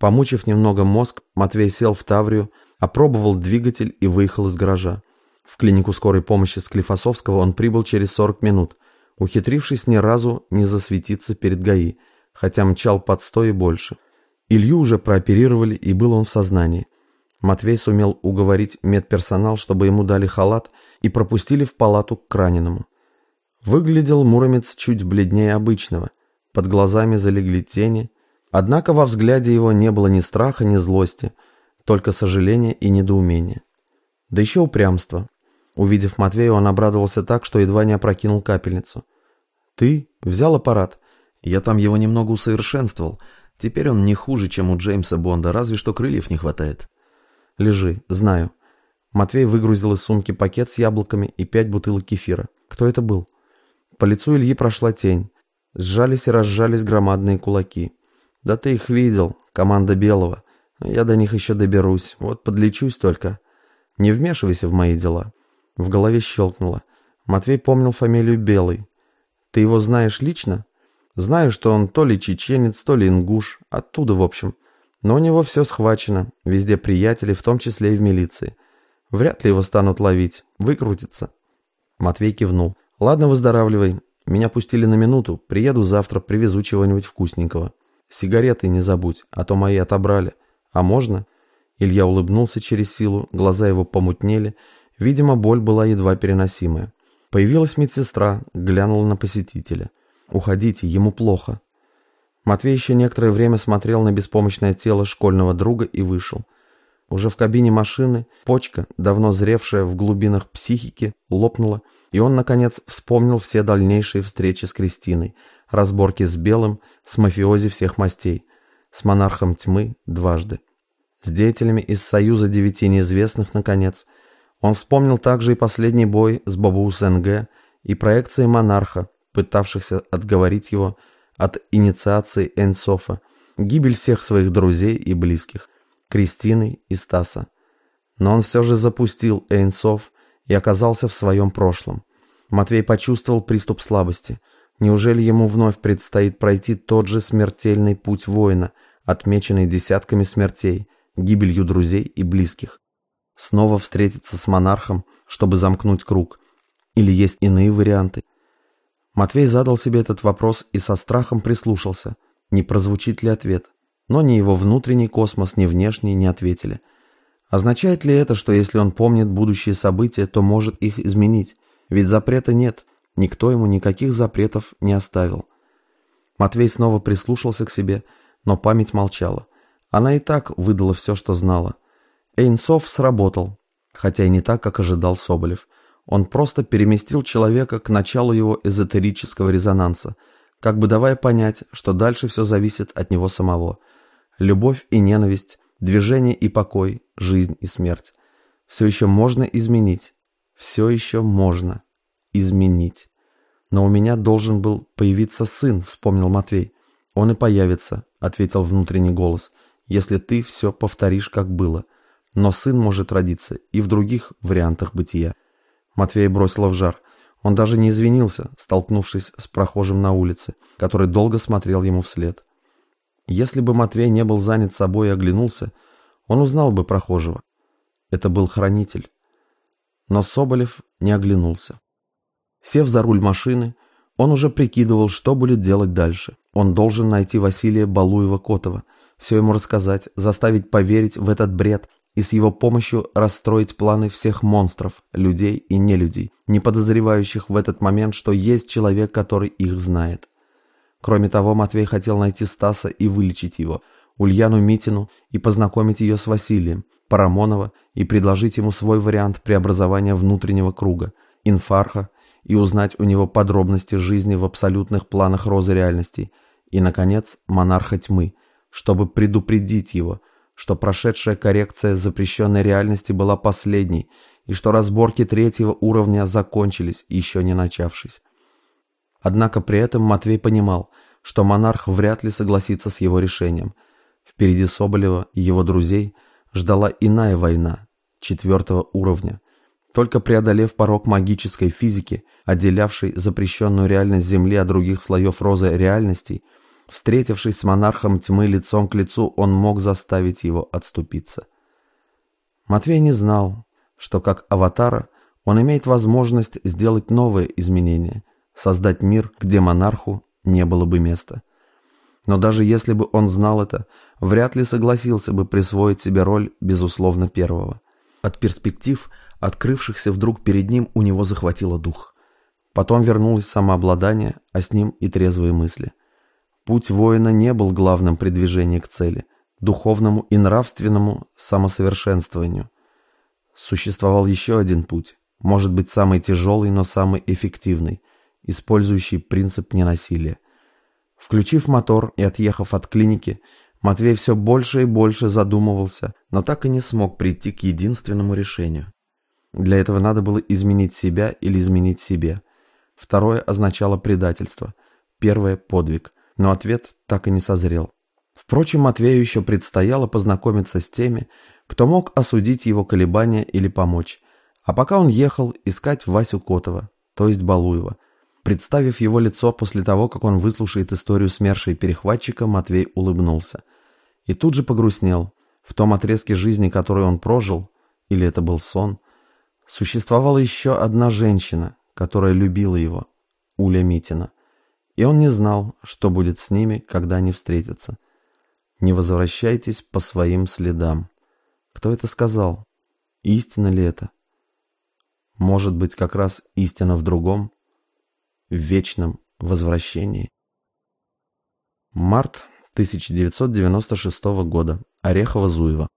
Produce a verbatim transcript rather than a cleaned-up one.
Помучив немного мозг, Матвей сел в Таврию, опробовал двигатель и выехал из гаража. В клинику скорой помощи Склифосовского он прибыл через сорок минут, ухитрившись ни разу не засветиться перед ГАИ, хотя мчал под сто и больше. Илью уже прооперировали, и был он в сознании. Матвей сумел уговорить медперсонал, чтобы ему дали халат и пропустили в палату к раненому. Выглядел Муромец чуть бледнее обычного, под глазами залегли тени, однако во взгляде его не было ни страха, ни злости, только сожаление и недоумение. Да еще упрямство. Увидев Матвея, он обрадовался так, что едва не опрокинул капельницу. «Ты взял аппарат?» «Я там его немного усовершенствовал. Теперь он не хуже, чем у Джеймса Бонда, разве что крыльев не хватает». «Лежи, знаю». Матвей выгрузил из сумки пакет с яблоками и пять бутылок кефира. Кто это был? По лицу Ильи прошла тень. Сжались и разжались громадные кулаки. «Да ты их видел, команда Белого. Я до них еще доберусь, вот подлечусь только. Не вмешивайся в мои дела». В голове щелкнуло. Матвей помнил фамилию Белый. «Ты его знаешь лично?» «Знаю, что он то ли чеченец, то ли ингуш. Оттуда, в общем. Но у него все схвачено. Везде приятели, в том числе и в милиции. Вряд ли его станут ловить. Выкрутится». Матвей кивнул. «Ладно, выздоравливай. Меня пустили на минуту. Приеду завтра, привезу чего-нибудь вкусненького. Сигареты не забудь, а то мои отобрали. А можно?» Илья улыбнулся через силу, глаза его помутнели. Видимо, боль была едва переносимая. Появилась медсестра, глянула на посетителя. «Уходите, ему плохо». Матвей еще некоторое время смотрел на беспомощное тело школьного друга и вышел. Уже в кабине машины почка, давно зревшая в глубинах психики, лопнула, и он, наконец, вспомнил все дальнейшие встречи с Кристиной, разборки с Белым, с мафиози всех мастей, с монархом тьмы дважды, с деятелями из Союза девяти неизвестных, наконец. Он вспомнил также и последний бой с Бабуус эн гэ и проекции монарха, пытавшихся отговорить его от инициации Эйнсофа, гибель всех своих друзей и близких, Кристины и Стаса. Но он все же запустил Эйнсоф и оказался в своем прошлом. Матвей почувствовал приступ слабости. Неужели ему вновь предстоит пройти тот же смертельный путь воина, отмеченный десятками смертей, гибелью друзей и близких? Снова встретиться с монархом, чтобы замкнуть круг? Или есть иные варианты? Матвей задал себе этот вопрос и со страхом прислушался, не прозвучит ли ответ. Но ни его внутренний космос, ни внешний не ответили. Означает ли это, что если он помнит будущие события, то может их изменить? Ведь запрета нет, никто ему никаких запретов не оставил. Матвей снова прислушался к себе, но память молчала. Она и так выдала все, что знала. Эйнсоф сработал, хотя и не так, как ожидал Соболев. Он просто переместил человека к началу его эзотерического резонанса, как бы давая понять, что дальше все зависит от него самого. Любовь и ненависть, движение и покой, жизнь и смерть. Все еще можно изменить. Все еще можно изменить. «Но у меня должен был появиться сын», — вспомнил Матвей. «Он и появится», — ответил внутренний голос, «если ты все повторишь, как было. Но сын может родиться и в других вариантах бытия». Матвея бросило в жар. Он даже не извинился, столкнувшись с прохожим на улице, который долго смотрел ему вслед. Если бы Матвей не был занят собой и оглянулся, он узнал бы прохожего. Это был хранитель. Но Соболев не оглянулся. Сев за руль машины, он уже прикидывал, что будет делать дальше. Он должен найти Василия Балуева-Котова, все ему рассказать, заставить поверить в этот бред и с его помощью расстроить планы всех монстров, людей и нелюдей, не подозревающих в этот момент, что есть человек, который их знает. Кроме того, Матвей хотел найти Стаса и вылечить его, Ульяну Митину и познакомить ее с Василием, Парамонова и предложить ему свой вариант преобразования внутреннего круга, инфарха, и узнать у него подробности жизни в абсолютных планах розы реальностей, и, наконец, монарха тьмы, чтобы предупредить его, что прошедшая коррекция запрещенной реальности была последней, и что разборки третьего уровня закончились, еще не начавшись. Однако при этом Матвей понимал, что монарх вряд ли согласится с его решением. Впереди Соболева и его друзей ждала иная война, четвертого уровня. Только преодолев порог магической физики, отделявший запрещенную реальность Земли от других слоев розы реальностей, Встретившись с монархом тьмы лицом к лицу, он мог заставить его отступиться. Матвей не знал, что как аватара он имеет возможность сделать новые изменения, создать мир, где монарху не было бы места. Но даже если бы он знал это, вряд ли согласился бы присвоить себе роль, безусловно, первого. От перспектив, открывшихся вдруг перед ним, у него захватило дух. Потом вернулось самообладание, а с ним и трезвые мысли. Путь воина не был главным при движении к цели, духовному и нравственному самосовершенствованию. Существовал еще один путь, может быть, самый тяжелый, но самый эффективный, использующий принцип ненасилия. Включив мотор и отъехав от клиники, Матвей все больше и больше задумывался, но так и не смог прийти к единственному решению. Для этого надо было изменить себя или изменить себе. Второе означало предательство, первое – подвиг, но ответ так и не созрел. Впрочем, Матвею еще предстояло познакомиться с теми, кто мог осудить его колебания или помочь. А пока он ехал искать Васю Котова, то есть Балуева. Представив его лицо после того, как он выслушает историю СМЕРШа и перехватчика, Матвей улыбнулся. И тут же погрустнел. В том отрезке жизни, который он прожил, или это был сон, существовала еще одна женщина, которая любила его, Уля Митина. И он не знал, что будет с ними, когда они встретятся. «Не возвращайтесь по своим следам». Кто это сказал? Истина ли это? Может быть, как раз истина в другом? В вечном возвращении. Март тысяча девятьсот девяносто шестого года. Орехово-Зуево.